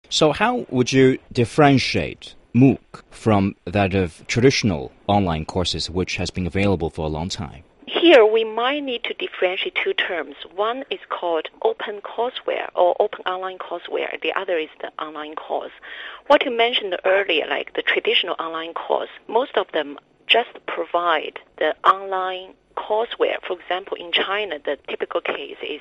So how would you differentiate MOOC from that of traditional online courses which has been available for a long time? Here, we might need to differentiate two terms. One is called open courseware or open online courseware. The other is the online course. What you mentioned earlier, like the traditional online course, most of them just provide the online courseware. For example, in China, the typical case is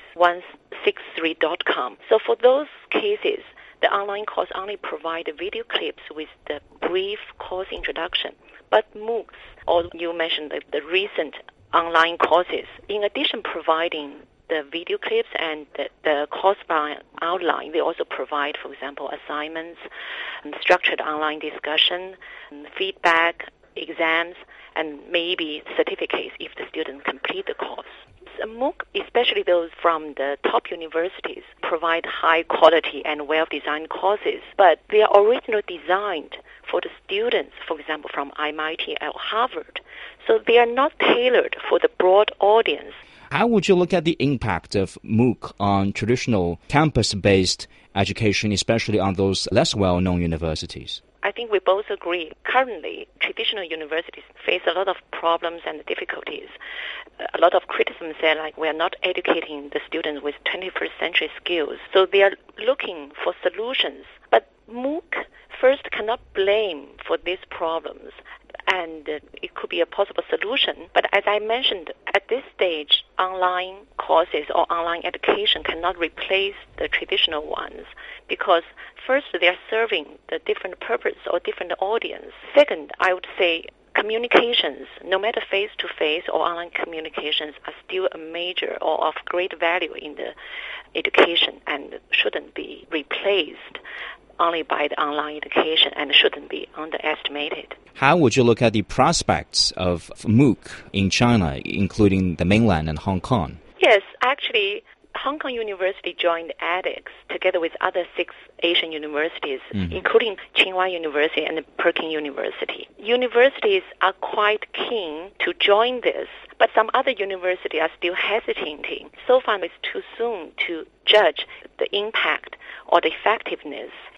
163.com. So for those cases, the online course only provide video clips with the brief course introduction. But MOOCs, or you mentioned the recent online courses, in addition providing the video clips and the course outline, they also provide, for example, assignments, and structured online discussion, and feedback, exams, and maybe certificates if the student complete the course. MOOC, especially those from the top universities, provide high quality and well-designed courses, but they are originally designed for the students, for example, from MIT or Harvard. So they are not tailored for the broad audience. How would you look at the impact of MOOC on traditional campus-based education, especially on those less well-known universities? I think we both agree. Currently, traditional universities face a lot of problems and difficulties. A lot of criticism said, like, we are not educating the students with 21st century skills. So they are looking for solutions. But MOOC first cannot blame for these problems, and it could be a possible solution. But as I mentioned, at this stage, online courses or online education cannot replace the traditional ones because first, they are serving the different purpose or different audience. Second, I would say communications, no matter face-to-face or online communications, are still a major or of great value in the education and shouldn't be replaced only by the online education and shouldn't be underestimated. How would you look at the prospects of MOOC in China, including the mainland and Hong Kong? Yes, actually, Hong Kong University joined edX together with other 6 Asian universities, including Tsinghua University and Peking University. Universities are quite keen to join this, but some other universities are still hesitating. So far, it's too soon to judge the impact or the effectiveness